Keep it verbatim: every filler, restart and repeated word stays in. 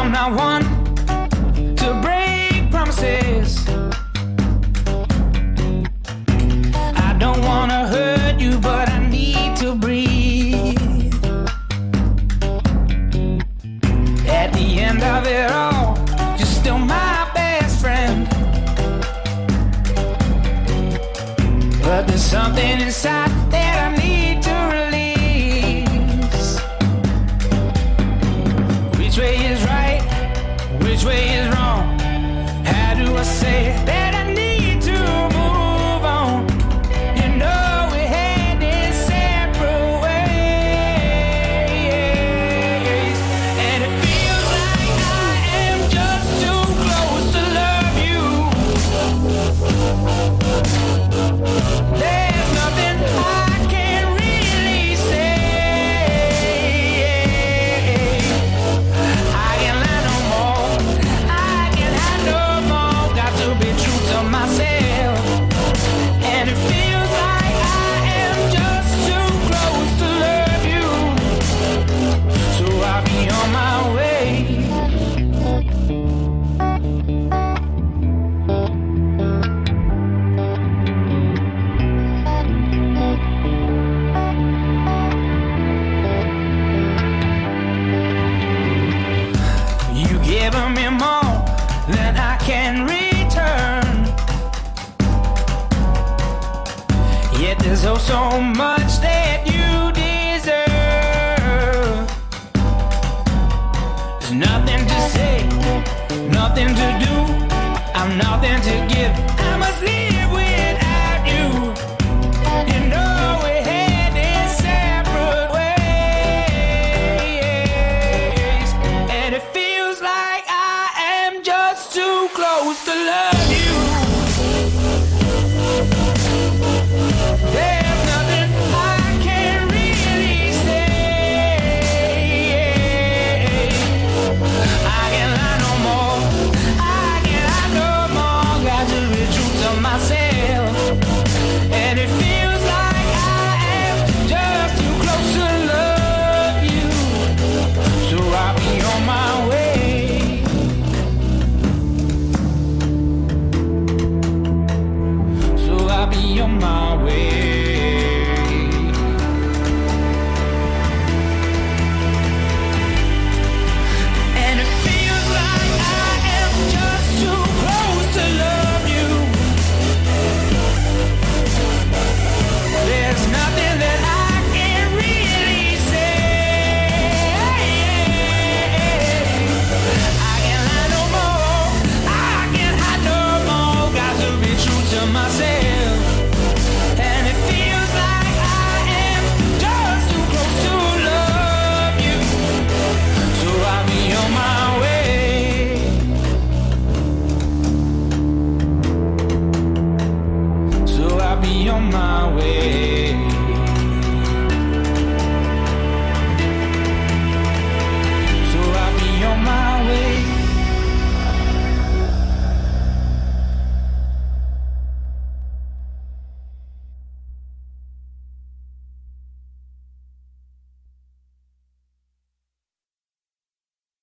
I'm not one to break promises. I don't wanna hurt you, but I need to breathe. At the end of it all, you're still my best friend. But there's something inside that I need to release. Which way is right? Which way is wrong? How do I say that I need to move on? You know we're heading separate ways, and it feels like I am just too close to love you. There's nothing I can really say. I can't lie no more. I can't hide no more. Got to be true to myself. And it feels like I am just too close to love you. So I'll be on my way. You giving me more than I can return. Yet there's oh so much that you deserve. There's nothing to say, nothing to do. I'm nothing to give. I must live without you. You know we're heading separate ways, and it feels like I am just too close to love.